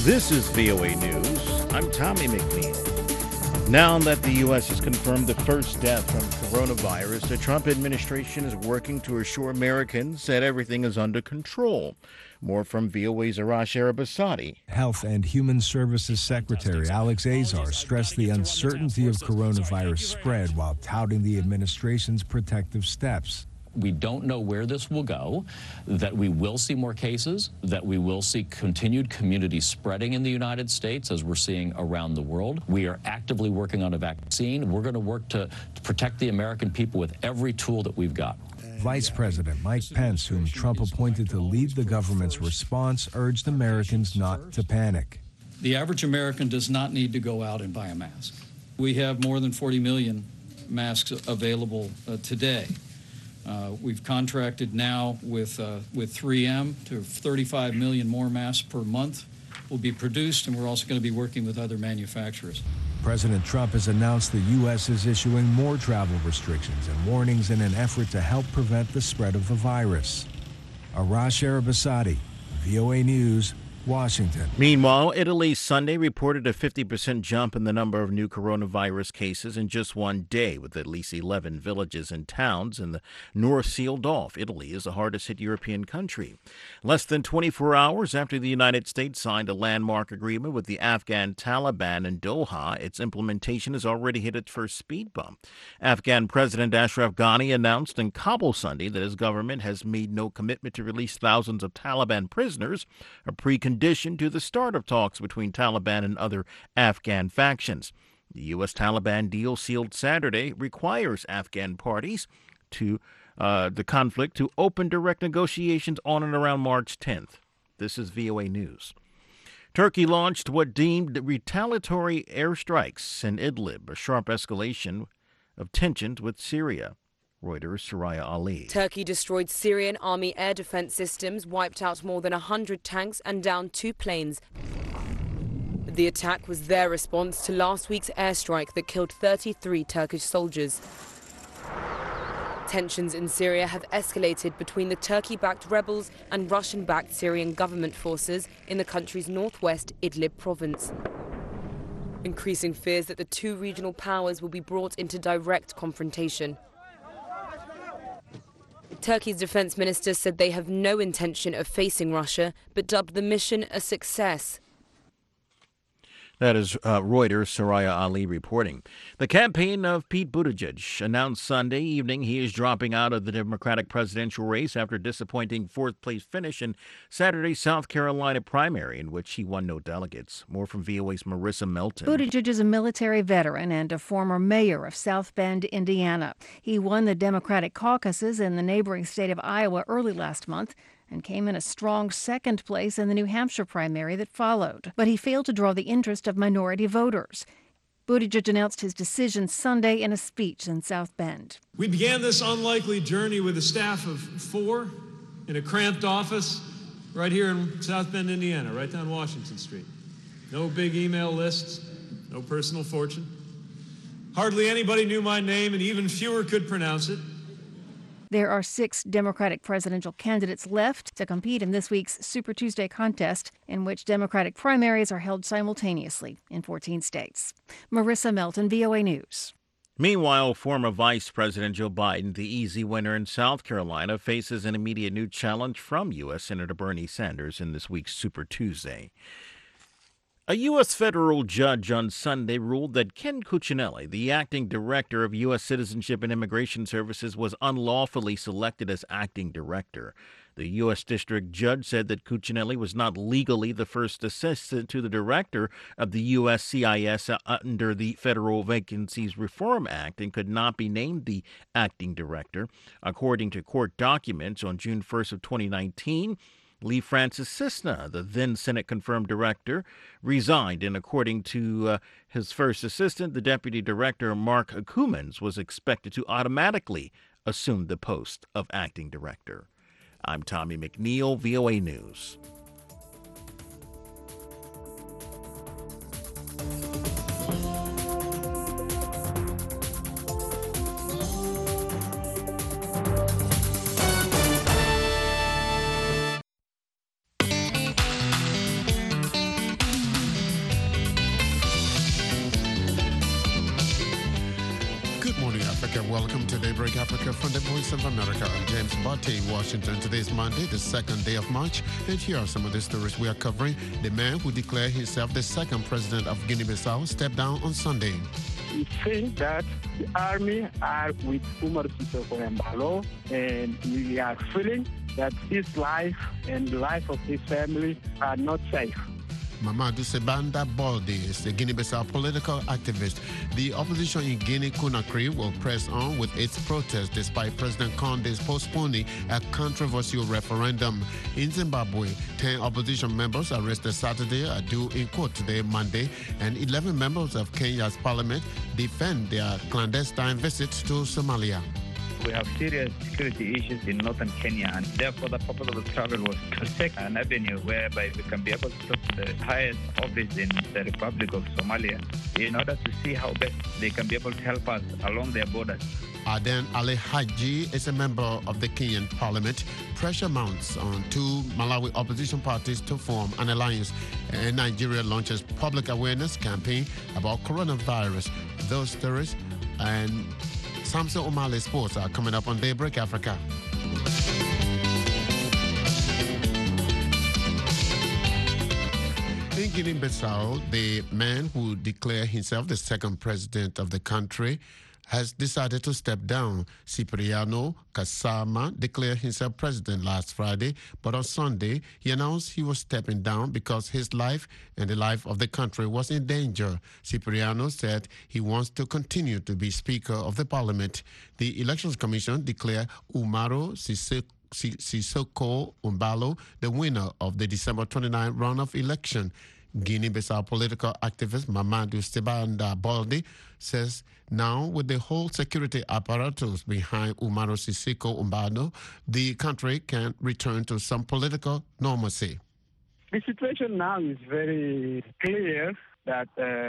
This is VOA News. I'm Tommy McNeil. Now that the U.S. has confirmed the first death from coronavirus, the Trump administration is working to assure Americans that everything is under control. More from VOA's Arash Arabasadi. Health and Human Services Secretary Alex Azar stressed the uncertainty of coronavirus spread while touting the administration's protective steps. We don't know where this will go, that we will see more cases, that we will see continued community spreading in the United States as we're seeing around the world. We are actively working on a vaccine. We're going to work to protect the American people with every tool that we've got. Vice President Mike Pence, whom Trump appointed to lead the government's response, urged Americans not to panic. The average American does not need to go out and buy a mask. We have more than 40 million masks available today. We've contracted now with 3M to 35 million more masks per month will be produced, and we're also going to be working with other manufacturers. President Trump has announced the U.S. is issuing more travel restrictions and warnings in an effort to help prevent the spread of the virus. Arash Arabasadi, VOA News, Washington. Meanwhile, Italy Sunday reported a 50% jump in the number of new coronavirus cases in just one day, with at least 11 villages and towns in the north sealed off. Italy is the hardest hit European country. Less than 24 hours after the United States signed a landmark agreement with the Afghan Taliban in Doha, its implementation has already hit its first speed bump. Afghan President Ashraf Ghani announced in Kabul Sunday that his government has made no commitment to release thousands of Taliban prisoners, a precondition to the start of talks between Taliban and other Afghan factions. The U.S. Taliban deal sealed Saturday requires Afghan parties to the conflict to open direct negotiations on and around March 10th. This is VOA News. Turkey launched what deemed retaliatory airstrikes in Idlib, a sharp escalation of tensions with Syria. Reuters' Soraya Ali. Turkey destroyed Syrian army air defense systems, wiped out more than 100 tanks and downed 2 planes. The attack was their response to last week's airstrike that killed 33 Turkish soldiers. Tensions in Syria have escalated between the Turkey-backed rebels and Russian-backed Syrian government forces in the country's northwest Idlib province, increasing fears that the two regional powers will be brought into direct confrontation. Turkey's defense minister said they have no intention of facing Russia, but dubbed the mission a success. That is Reuters' Soraya Ali reporting. The campaign of Pete Buttigieg announced Sunday evening he is dropping out of the Democratic presidential race after a disappointing fourth-place finish in Saturday's South Carolina primary, in which he won no delegates. More from VOA's Marissa Melton. Buttigieg is a military veteran and a former mayor of South Bend, Indiana. He won the Democratic caucuses in the neighboring state of Iowa early last month and came in a strong second place in the New Hampshire primary that followed. But he failed to draw the interest of minority voters. Buttigieg announced his decision Sunday in a speech in South Bend. We began this unlikely journey with a staff of 4 in a cramped office right here in South Bend, Indiana, right down Washington Street. No big email lists, no personal fortune. Hardly anybody knew my name, and even fewer could pronounce it. There are 6 Democratic presidential candidates left to compete in this week's Super Tuesday contest, in which Democratic primaries are held simultaneously in 14 states. Marissa Melton, VOA News. Meanwhile, former Vice President Joe Biden, the easy winner in South Carolina, faces an immediate new challenge from U.S. Senator Bernie Sanders in this week's Super Tuesday. A U.S. federal judge on Sunday ruled that Ken Cuccinelli, the acting director of U.S. Citizenship and Immigration Services, was unlawfully selected as acting director. The U.S. district judge said that Cuccinelli was not legally the first assistant to the director of the USCIS under the Federal Vacancies Reform Act and could not be named the acting director. According to court documents, on June 1st of 2019, Lee Francis Cisna, the then Senate-confirmed director, resigned, and according to his first assistant, the deputy director, Mark Cummins, was expected to automatically assume the post of acting director. I'm Tommy McNeil, VOA News. Welcome to Daybreak Africa from the Voice of America. I'm James Botte in Washington. Today's Monday, the second day of March, and here are some of the stories we are covering. The man who declared himself the second president of Guinea-Bissau stepped down on Sunday. We think that the army are with Umaro Sissoco Embalo, and we are feeling that his life and the life of his family are not safe. Mamadou Sebanda Baldi is a Guinea-Bissau political activist. The opposition in Guinea-Conakry will press on with its protest despite President Conde's postponing a controversial referendum. In Zimbabwe, 10 opposition members arrested Saturday are due in court today, Monday, and 11 members of Kenya's parliament defend their clandestine visits to Somalia. We have serious security issues in northern Kenya, and therefore the purpose of the travel was to seek an avenue whereby we can be able to talk to the highest office in the Republic of Somalia in order to see how best they can be able to help us along their borders. Aden Ali Haji is a member of the Kenyan parliament. Pressure mounts on two Malawi opposition parties to form an alliance, and Nigeria launches public awareness campaign about coronavirus. Those stories and Samson Omale Sports are coming up on Daybreak Africa. In Guinea-Bissau, the man who declared himself the second president of the country has decided to step down. Cipriano Kasama declared himself president last Friday, but on Sunday he announced he was stepping down because his life and the life of the country was in danger. Cipriano said he wants to continue to be Speaker of the Parliament. The Elections Commission declared Umaro Sissoco Embalo the winner of the December 29 runoff election. Guinea-Bissau political activist Mamadou Sebanda Baldi says now with the whole security apparatus behind Umaro Sissoco Embalo, the country can return to some political normalcy. The situation now is very clear that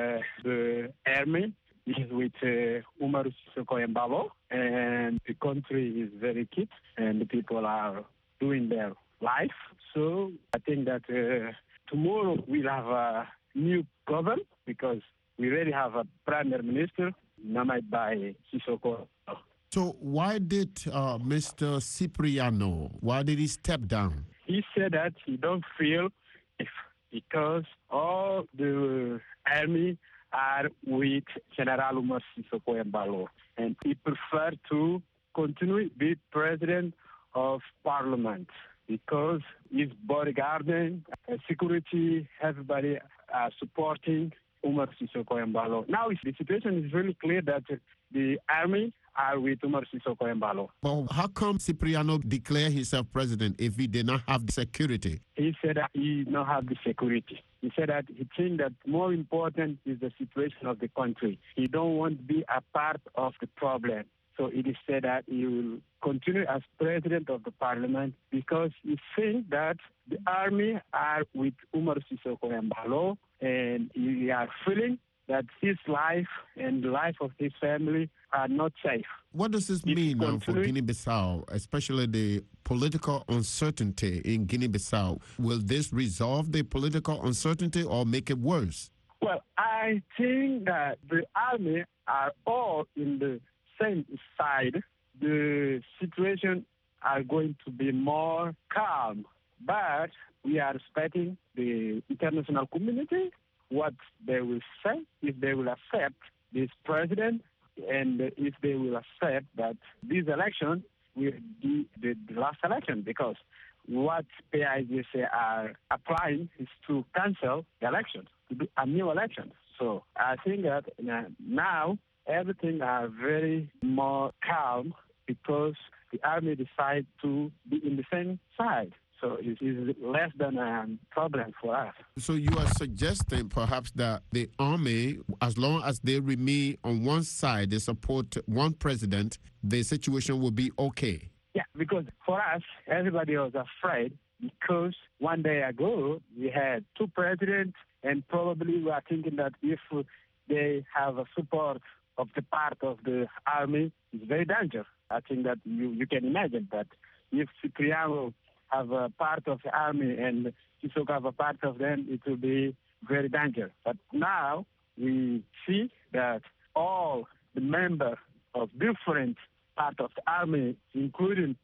the army is with Umaro Sissoco Embalo, and the country is very kept, and the people are doing their life. So I think that tomorrow we'll have a new government because we already have a prime minister nominated by Sissoco. So why did Mr. Cipriano, why did he step down? He said that he don't feel if because all the army are with General Umaro Sissoco Embalo, and he preferred to continue to be president of parliament because his bodyguarding, security, everybody are supporting Umaro Sissoco Embalo. Now the situation is really clear that the army are with Umaro Sissoco Embalo. Well, how come Cipriano declared himself president if he did not have the security? He said that he did not have the security. He said that he thinks that more important is the situation of the country. He don't want to be a part of the problem. So it is said that he will continue as president of the parliament because he thinks that the army are with Umaro Sissoco Embalo, and he are feeling that his life and the life of his family are not safe. What does this mean now for Guinea-Bissau, especially the political uncertainty in Guinea-Bissau? Will this resolve the political uncertainty or make it worse? Well, I think that the army are all in the same side. The situation are going to be more calm, but we are expecting the international community what they will say, if they will accept this president, and if they will accept that this election will be the last election, because what PIGC are applying is to cancel the elections, to do a new election. So I think that now everything are very more calm because the army decide to be in the same side. So it is less than a problem for us. So you are suggesting perhaps that the army, as long as they remain on one side, they support one president, the situation will be okay? Yeah, because for us, everybody was afraid because one day ago we had two presidents, and probably we are thinking that if they have a support of the part of the army, it's very dangerous. I think that you can imagine that if Cipriano have a part of the army and Sissoco have a part of them, it will be very dangerous. But now we see that all the members of different parts of the army, including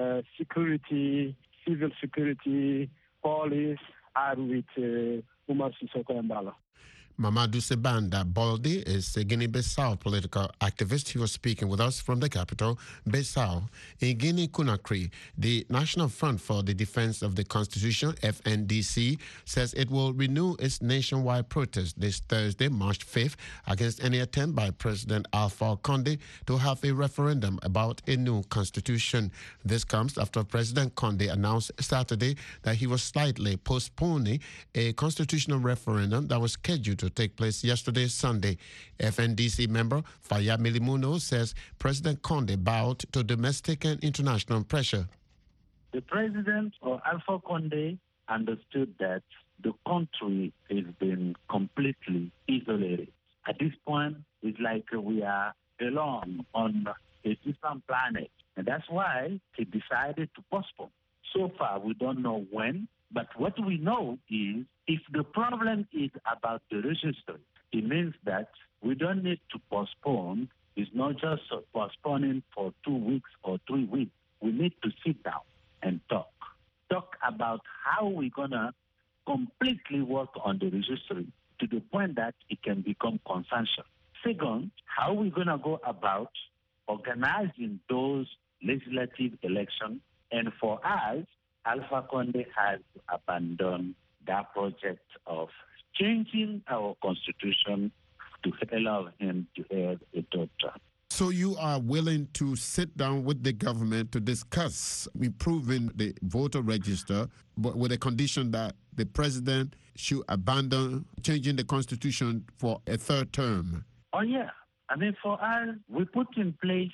security, civil security, police, are with Umar Sissoko Embalo. Mamadou Sebanda Baldi is a Guinea-Bissau political activist. He was speaking with us from the capital, Bissau. In Guinea-Conakry, the National Front for the Defense of the Constitution, FNDC, says it will renew its nationwide protest this Thursday, March 5th, against any attempt by President Alpha Condé to have a referendum about a new constitution. This comes after President Condé announced Saturday that he was slightly postponing a constitutional referendum that was scheduled to take place yesterday, Sunday. FNDC member Faya Milimuno says President Condé bowed to domestic and international pressure. The president, or Alpha Condé, understood that the country has been completely isolated. At this point, it's like we are alone on a different planet. And that's why he decided to postpone. So far, we don't know when. But what we know is if the problem is about the registry, it means that we don't need to postpone. It's not just postponing for 2 weeks or 3 weeks. We need to sit down and talk. Talk about how we're going to completely work on the registry to the point that it can become consensus. Second, how we're going to go about organizing those legislative elections. And for us, Alpha Condé has abandoned that project of changing our constitution to allow him to have a third term. So you are willing to sit down with the government to discuss improving the voter register, but with a condition that the president should abandon changing the constitution for a third term? Oh, yeah. I mean, for us, we put in place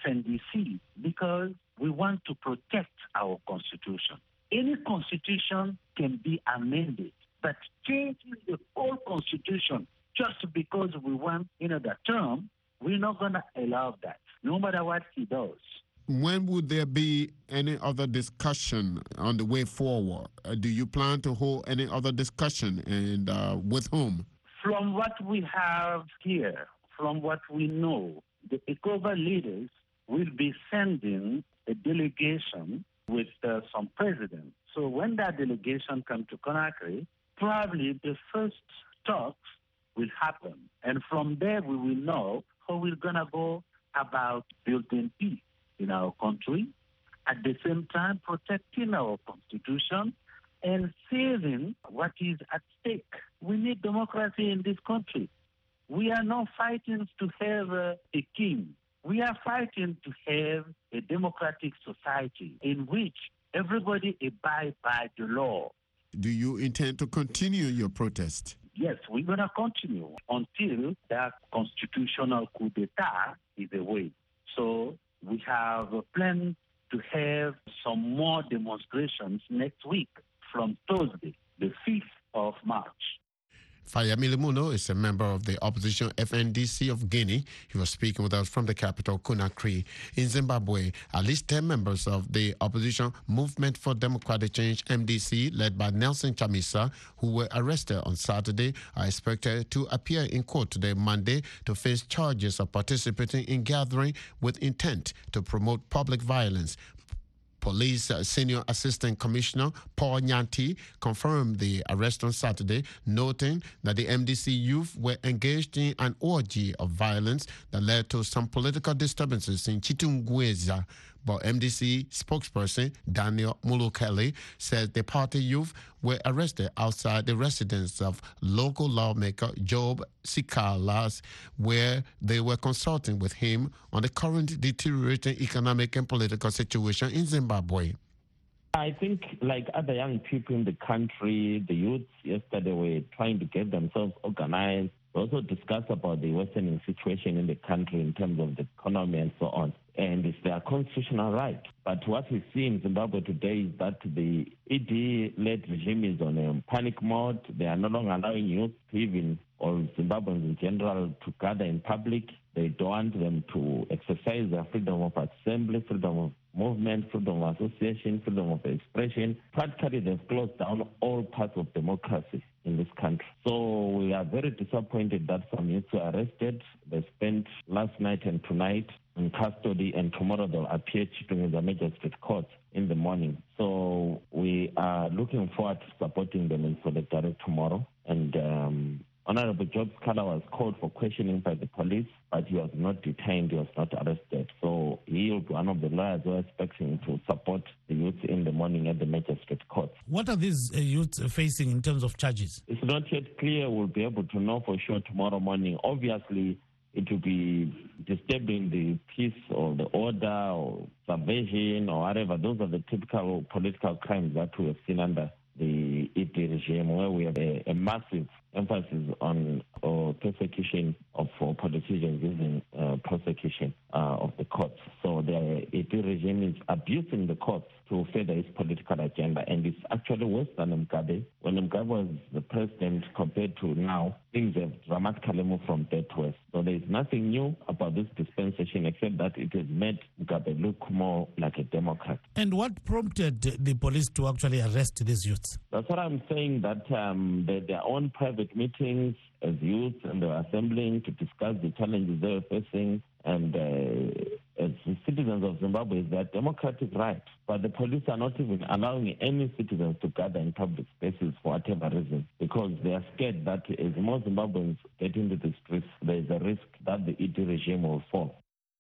FNDC because we want to protect our constitution. Any constitution can be amended, but changing the whole constitution just because we want the term, we're not going to allow that, no matter what he does. When would there be any other discussion on the way forward? Do you plan to hold any other discussion, and with whom? From what we have here, from what we know, the ECOWAS leaders will be sending a delegation with some presidents. So when that delegation comes to Conakry, probably the first talks will happen. And from there, we will know how we're going to go about building peace in our country, at the same time protecting our constitution and saving what is at stake. We need democracy in this country. We are not fighting to have a king. We are fighting to have a democratic society in which everybody abides by the law. Do you intend to continue your protest? Yes, we're going to continue until that constitutional coup d'etat is away. So we have a plan to have some more demonstrations next week from Thursday, the 5th of March. Faya Milimuno is a member of the opposition FNDC of Guinea. He was speaking with us from the capital, Conakry. In Zimbabwe, at least 10 members of the opposition Movement for Democratic Change, MDC, led by Nelson Chamisa, who were arrested on Saturday, are expected to appear in court today, Monday, to face charges of participating in gathering with intent to promote public violence. Police Senior Assistant Commissioner Paul Nyanti confirmed the arrest on Saturday, noting that the MDC youth were engaged in an orgy of violence that led to some political disturbances in Chitungweza. But MDC spokesperson Daniel Mulukele said the party youth were arrested outside the residence of local lawmaker Job Sikalas, where they were consulting with him on the current deteriorating economic and political situation in Zimbabwe. I think like other young people in the country, the youths yesterday were trying to get themselves organized. We also discussed about the worsening situation in the country in terms of the economy and so on. And it's their constitutional right. But what we see in Zimbabwe today is that the ED-led regime is on a panic mode. They are no longer allowing youth, even, or Zimbabweans in general, to gather in public. They don't want them to exercise their freedom of assembly, freedom of movement, freedom of association, freedom of expression. Practically, they've closed down all parts of democracy in this country. So we are very disappointed that some youths were arrested. They spent last night and tonight in custody, and tomorrow they'll appear to the magistrate court in the morning. So we are looking forward to supporting them in solidarity tomorrow. And Honorable Job Scala was called for questioning by the police, but he was not detained, he was not arrested. So he will be one of the lawyers who are expecting to support the youth in the morning at the magistrate court. What are these youths facing in terms of charges? It's not yet clear. We'll be able to know for sure tomorrow morning. Obviously, it will be disturbing the peace or the order or subversion or whatever. Those are the typical political crimes that we have seen under the ED regime, where we have a massive emphasis on persecution of politicians using prosecution of the courts. So the ED regime is abusing the courts to further its political agenda, and it's actually worse than Mugabe. When Mugabe was the president compared to now, things have dramatically moved from bad to worse. So there is nothing new about this dispensation except that it has made Mugabe look more like a Democrat. And what prompted the police to actually arrest these youths? That's what I'm saying, that their own private meetings as youth, and they were assembling to discuss the challenges they were facing. And as citizens of Zimbabwe, is their democratic right. But the police are not even allowing any citizens to gather in public spaces for whatever reason, because they are scared that as more Zimbabweans get into the streets, there is a risk that the ED regime will fall.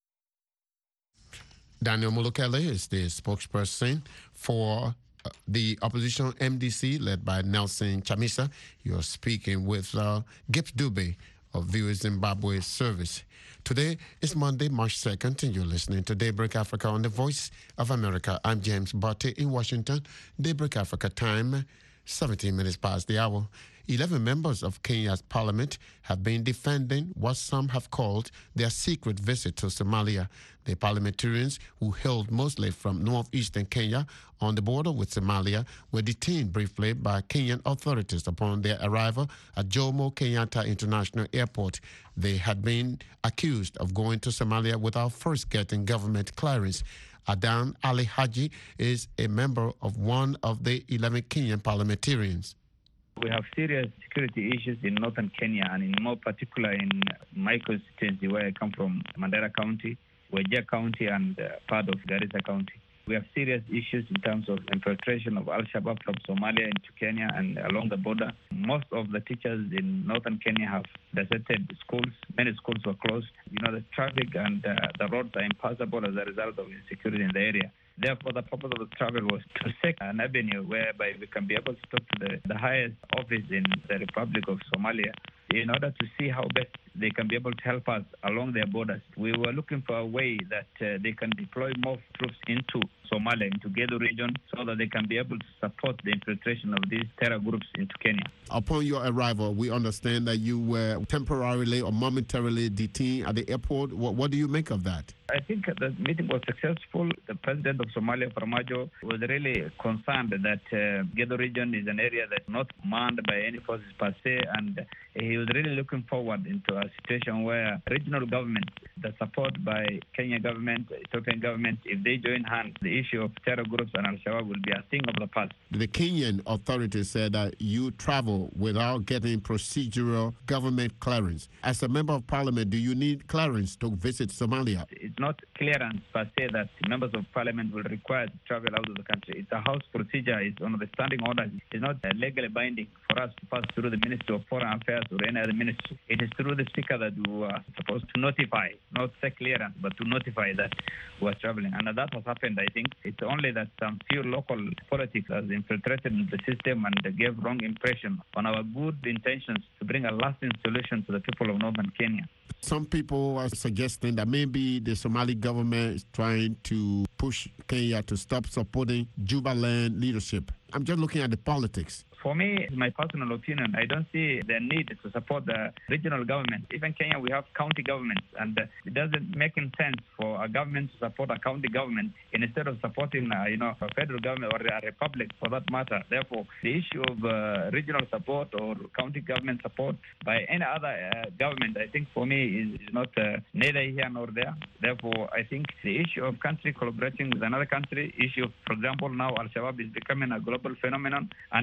Daniel Mulukele is the spokesperson for the opposition MDC, led by Nelson Chamisa. You're speaking with Gibbs Dube of VOA Zimbabwe Service. Today is Monday, March 2nd, and you're listening to Daybreak Africa on the Voice of America. I'm James Botte in Washington. Daybreak Africa time, 17 minutes past the hour. 11 members of Kenya's parliament have been defending what some have called their secret visit to Somalia. The parliamentarians, who hailed mostly from northeastern Kenya on the border with Somalia, were detained briefly by Kenyan authorities upon their arrival at Jomo Kenyatta International Airport. They had been accused of going to Somalia without first getting government clearance. Adan Ali Haji is a member of one of the 11 Kenyan parliamentarians. We have serious security issues in northern Kenya, and in more particular in my constituency where I come from, Mandera County, Wajir County, and part of Garissa County. We have serious issues in terms of infiltration of Al-Shabaab from Somalia into Kenya and along the border. Most of the teachers in northern Kenya have deserted schools. Many schools were closed. The traffic and the roads are impassable as a result of insecurity in the area. Therefore, the purpose of the travel was to seek an avenue whereby we can be able to talk to the highest office in the Republic of Somalia in order to see how best they can be able to help us along their borders. We were looking for a way that they can deploy more troops into Somalia, into Gedo region, so that they can be able to support the infiltration of these terror groups into Kenya. Upon your arrival, we understand that you were temporarily or momentarily detained at the airport. What do you make of that? I think the meeting was successful. The president of Somalia, Farmajo, was really concerned that Gedo region is an area that's not manned by any forces per se, and he was really looking forward into a situation where regional government, the support by Kenya government, Ethiopian government, if they join hands, the issue of terror groups and Al-Shabaab will be a thing of the past. The Kenyan authorities said that you travel without getting procedural government clearance. As a member of parliament, do you need clearance to visit Somalia? It's not clearance per se that members of parliament will require to travel out of the country. It's a house procedure. It's on the standing orders. It's not legally binding for us to pass through the Ministry of Foreign Affairs or any other ministry. It is through the speaker that we are supposed to notify, not say clearance, but to notify that we are traveling. And that has happened, I think. It's only that some few local politics has infiltrated the system and gave wrong impression on our good intentions to bring a lasting solution to the people of northern Kenya. Some people are suggesting that maybe the Somali government is trying to push Kenya to stop supporting Jubaland leadership. I'm just looking at the politics. For me, in my personal opinion, I don't see the need to support the regional government. Even in Kenya, we have county governments, and it doesn't make sense for a government to support a county government instead of supporting, a federal government or a republic for that matter. Therefore, the issue of regional support or county government support by any other government, I think for me is not neither here nor there. Therefore, I think the issue of country collaborating with another country, issue of, for example, now Al-Shabaab is becoming a global phenomenon, and it's really affecting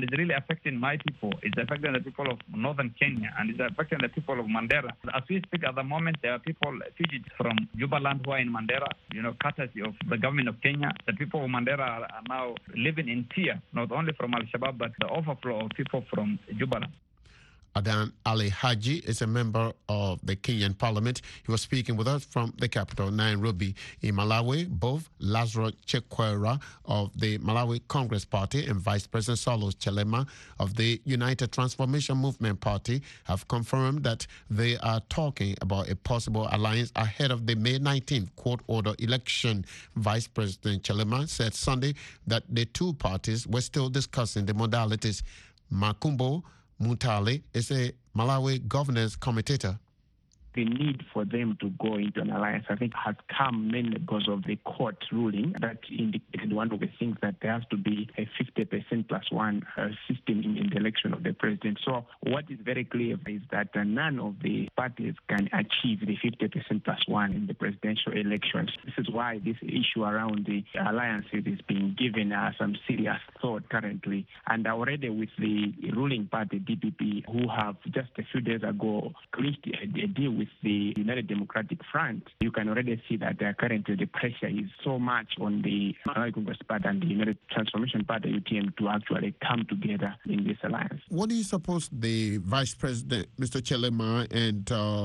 affecting my people. It's affecting the people of northern Kenya, and it's affecting the people of Mandera. As we speak at the moment, there are people, fugitives from Jubaland who are in Mandera, courtesy of the government of Kenya. The people of Mandera are now living in fear, not only from Al-Shabaab, but the overflow of people from Jubaland. Adan Ali Haji is a member of the Kenyan Parliament. He was speaking with us from the capital, Nairobi. In Malawi, both Lazarus Chakwera of the Malawi Congress Party and Vice President Saulos Chilema of the United Transformation Movement Party have confirmed that they are talking about a possible alliance ahead of the May 19th court-order election. Vice President Chilema said Sunday that the two parties were still discussing the modalities. Makumbo Mutale is a Malawi governance commentator. The need for them to go into an alliance, I think, has come mainly because of the court ruling that indicated one of the things that there has to be a 50% plus one system in the election of the president. So what is very clear is that none of the parties can achieve the 50% plus one in the presidential elections. This is why this issue around the alliances is being given some serious thought currently. And already with the ruling party, DPP, who have just a few days ago clinched a deal with the United Democratic Front, you can already see that currently the pressure is so much on the Malawi Congress Party and the United Transformation Party, UTM, to actually come together in this alliance. What do you suppose the Vice President, Mr. Chilema, and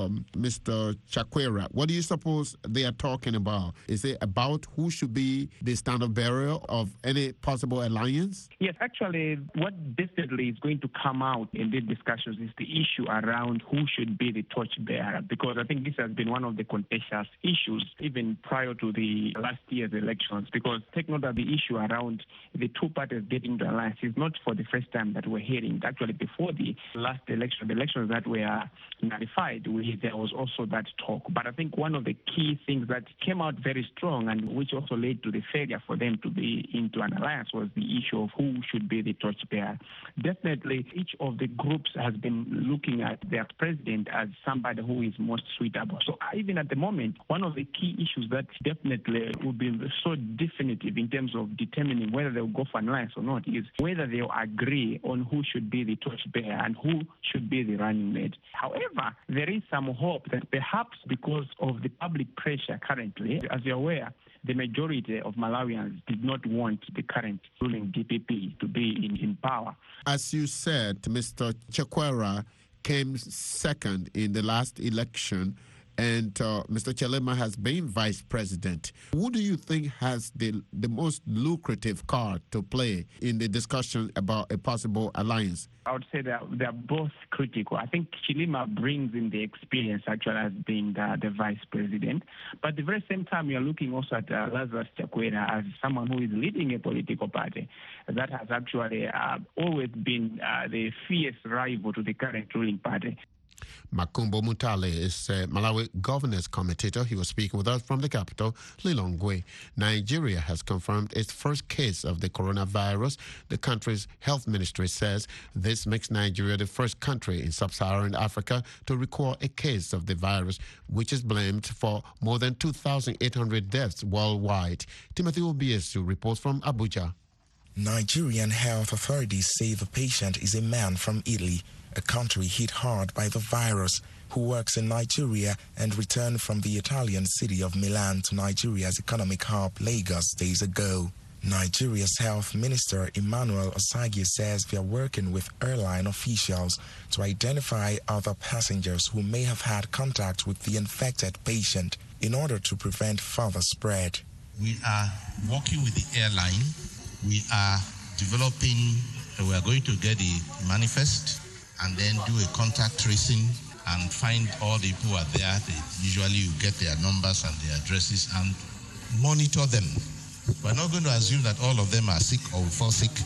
Mr. Chakwera, what do you suppose they are talking about? Is it about who should be the standard bearer of any possible alliance? Yes, actually, what definitely is going to come out in these discussions is the issue around who should be the torchbearer, because I think this has been one of the contentious issues even prior to the last year's elections, because take note that the issue around the two parties getting the alliance is not for the first time that we're hearing. Actually, before the last election, the elections that were nullified, there was also that talk. But I think one of the key things that came out very strong and which also led to the failure for them to be into an alliance was the issue of who should be the torchbearer. Definitely, each of the groups has been looking at their president as somebody who is most suitable. So even at the moment, one of the key issues that definitely will be so definitive in terms of determining whether they'll go for an alliance or not is whether they'll agree on who should be the torchbearer and who should be the running mate. However, there is some hope that perhaps because of the public pressure currently, as you're aware, the majority of Malawians did not want the current ruling DPP to be in power. As you said, Mr. Chakwera came second in the last election, and Mr. Chilema has been vice president. Who do you think has the most lucrative card to play in the discussion about a possible alliance? I would say that they're both critical. I think Chilema brings in the experience actually as being the vice president. But at the very same time, you're looking also at Lazarus Chakwera as someone who is leading a political party that has actually always been the fierce rival to the current ruling party. Makumbo Mutale is a Malawi governance commentator. He was speaking with us from the capital, Lilongwe. Nigeria has confirmed its first case of the coronavirus. The country's health ministry says this makes Nigeria the first country in sub-Saharan Africa to record a case of the virus, which is blamed for more than 2,800 deaths worldwide. Timothy Obiesu reports from Abuja. Nigerian health authorities say the patient is a man from Italy, a country hit hard by the virus, who works in Nigeria and returned from the Italian city of Milan to Nigeria's economic hub, Lagos, days ago. Nigeria's health minister, Emmanuel Osagi, says they are working with airline officials to identify other passengers who may have had contact with the infected patient in order to prevent further spread. We are working with the airline. We are developing, we are going to get a manifest and then do a contact tracing and find all the people who are there. Usually you get their numbers and their addresses and monitor them. We're not going to assume that all of them are sick or will fall sick,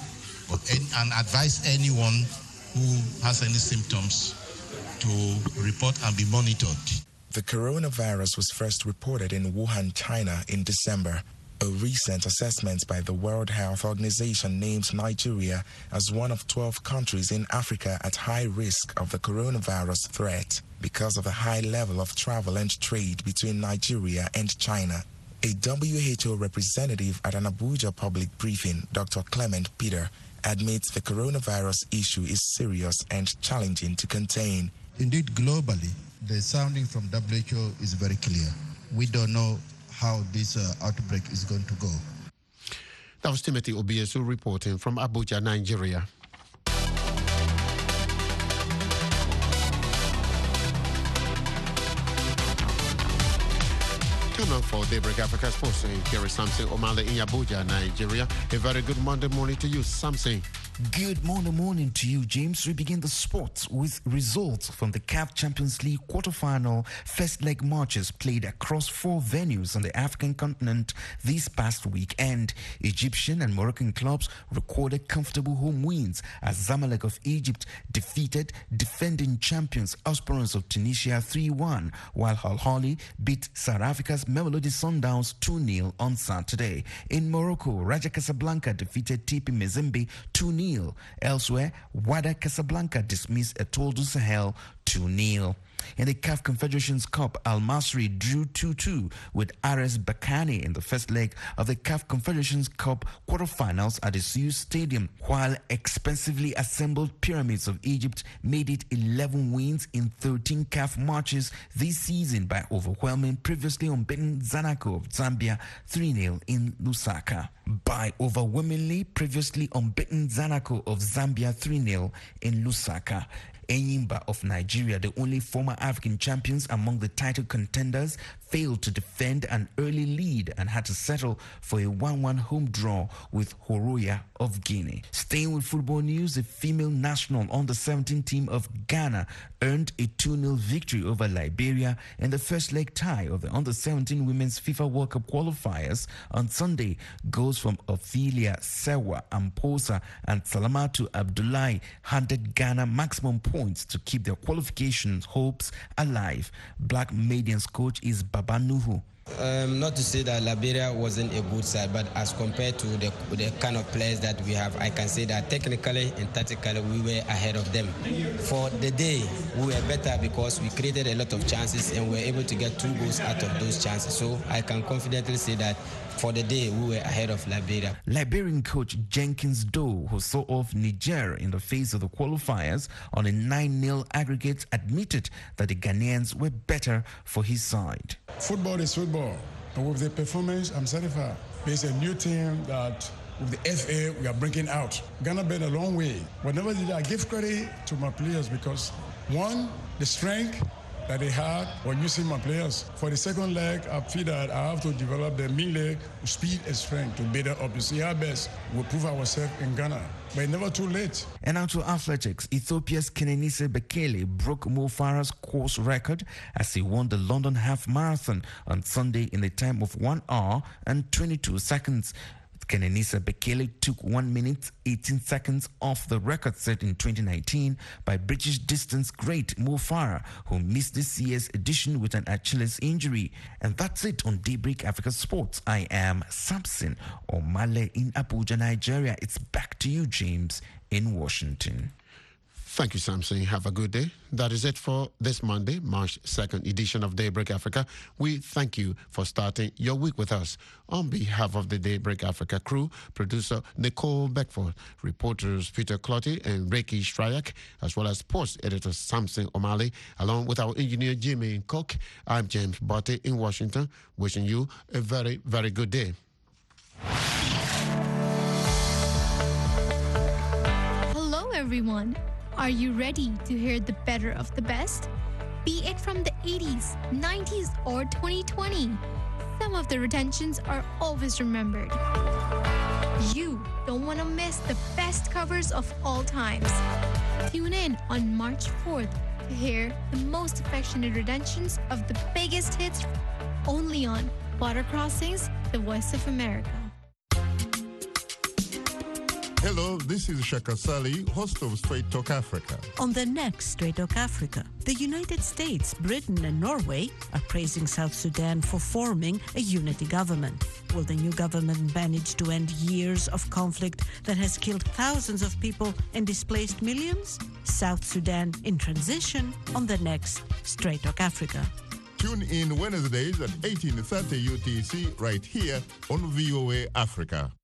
and advise anyone who has any symptoms to report and be monitored. The coronavirus was first reported in Wuhan, China in December. A recent assessment by the World Health Organization names Nigeria as one of 12 countries in Africa at high risk of the coronavirus threat because of the high level of travel and trade between Nigeria and China. A WHO representative at an Abuja public briefing, Dr. Clement Peter, admits the coronavirus issue is serious and challenging to contain. Indeed, globally, the sounding from WHO is very clear. We don't know how this outbreak is going to go. That was Timothy Obiesu reporting from Abuja, Nigeria. Time now for Daybreak Africa Sports. Here is Samson Omale in Abuja, Nigeria. A very good Monday morning to you, Samson. Good morning to you, James. We begin the sports with results from the CAF Champions League quarterfinal first leg matches played across 4 venues on the African continent this past weekend. Egyptian and Moroccan clubs recorded comfortable home wins as Zamalek of Egypt defeated defending champions Esperance of Tunisia 3-1, while Al Ahly beat South Africa's Mamelodi Sundowns 2-0 on Saturday. In Morocco, Raja Casablanca defeated TP Mazembe 2-0. Elsewhere, Wydad Casablanca dismissed Etoile du Sahel 2-0. In the CAF Confederations Cup, Al Masry drew 2-2 with RS Berkane in the first leg of the CAF Confederations Cup quarterfinals at the Suez Stadium, while expensively assembled Pyramids of Egypt made it 11 wins in 13 CAF matches this season by overwhelming previously unbeaten Zanaco of Zambia 3-0 in Lusaka. By overwhelmingly previously unbeaten Zanaco of Zambia 3-0 in Lusaka. Enyimba of Nigeria, the only former African champions among the title contenders, failed to defend an early lead and had to settle for a 1-1 home draw with Horoya of Guinea. Staying with football news, the female national under-17 team of Ghana earned a 2-0 victory over Liberia in the first leg tie of the under-17 Women's FIFA World Cup qualifiers on Sunday. Goals from Ophelia Sewa Amposa and Salamatu Abdullahi handed Ghana maximum points to keep their qualification hopes alive. Black Medians coach is Baba Nuhu. Not to say that Liberia wasn't a good side, but as compared to the kind of players that we have, I can say that technically and tactically we were ahead of them. For the day, we were better because we created a lot of chances and we were able to get 2 goals out of those chances. So I can confidently say that for the day, we were ahead of Liberia. Liberian coach Jenkins Doe, who saw off Niger in the phase of the qualifiers on a 9-0 aggregate, admitted that the Ghanaians were better for his side. Football is football, and with the performance, I'm satisfied. There's a new team that with the FA we are bringing out. Ghana been a long way. Whenever I give credit to my players because, one, the strength that they had when using my players. For the second leg, I feel that I have to develop the mid leg speed and strength to better up to see how best we prove ourselves in Ghana. But never too late. And now to athletics. Ethiopia's Kenenisa Bekele broke Mo Farah's course record as he won the London Half Marathon on Sunday in the time of 1 hour and 22 seconds. Kenenisa Bekele took 1 minute 18 seconds off the record set in 2019 by British distance great Mo Farah, who missed this year's edition with an Achilles injury. And that's it on Daybreak Africa Sports. I am Samson Omale in Abuja, Nigeria. It's back to you, James, in Washington. Thank you, Samson. Have a good day. That is it for this Monday, March 2nd edition of Daybreak Africa. We thank you for starting your week with us. On behalf of the Daybreak Africa crew, producer Nicole Beckford, reporters Peter Clotty and Reiki Shryak, as well as sports editor Samson Omale, along with our engineer Jimmy Cook, I'm James Botte in Washington, wishing you a very, very good day. Hello, everyone. Are you ready to hear the better of the best? Be it from the 80s, 90s, or 2020, some of the retentions are always remembered. You don't want to miss the best covers of all times. Tune in on March 4th to hear the most affectionate retentions of the biggest hits only on Border Crossings, the Voice of America. Hello, this is Shaka Sali, host of Straight Talk Africa. On the next Straight Talk Africa, the United States, Britain, and Norway are praising South Sudan for forming a unity government. Will the new government manage to end years of conflict that has killed thousands of people and displaced millions? South Sudan in transition on the next Straight Talk Africa. Tune in Wednesdays at 18:30 UTC right here on VOA Africa.